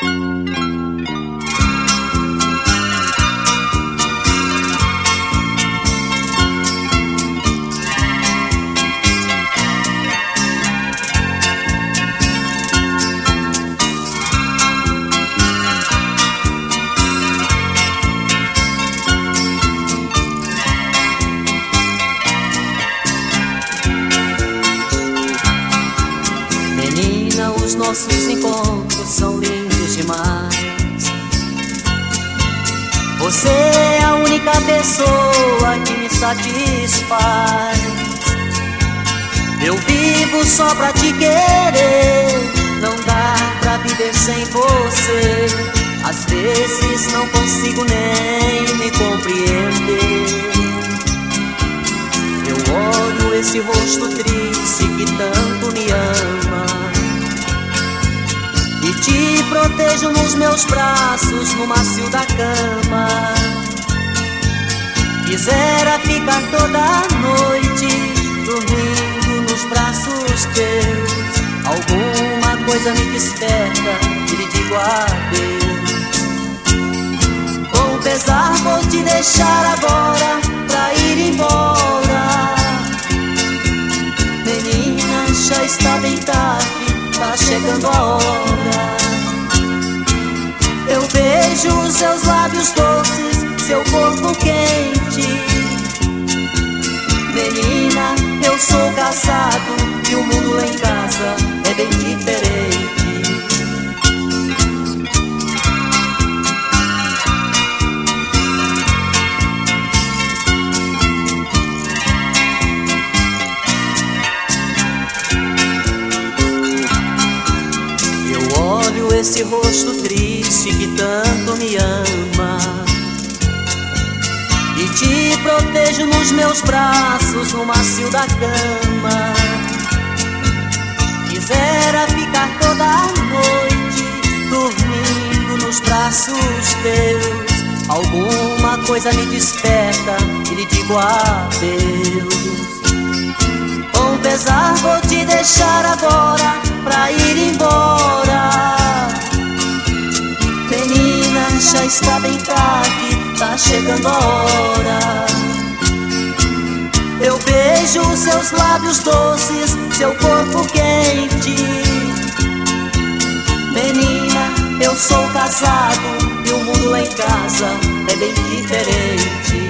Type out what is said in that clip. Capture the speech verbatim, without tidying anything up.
Os nossos encontros são lindos demais. Você é a única pessoa que me satisfaz. Eu vivo só pra te querer, não dá pra viver sem você. Às vezes não consigo nem me compreender. Eu olho esse rosto triste que tanto me ama e te protejo nos meus braços, no macio da cama. Quisera ficar toda noite dormindo nos braços teus. Alguma coisa me desperta e lhe digo adeus. Com pesar vou te deixar agora pra ir embora. Menina, já está bem tarde, tá chegando a hora. Eu beijo os seus lábios doces, seu corpo quente. Menina, eu sou casado e o mundo lá em casa é bem diferente. Esse rosto triste que tanto me ama e te protejo nos meus braços, no macio da cama. Quisera ficar toda noite dormindo nos braços teus. Alguma coisa me desperta e lhe digo adeus. Com pesar vou te deixar agora pra ir embora. Menina, já está bem tarde, tá chegando a hora. Eu beijo os seus lábios doces, seu corpo quente. Menina, eu sou casado e o mundo lá em casa é bem diferente.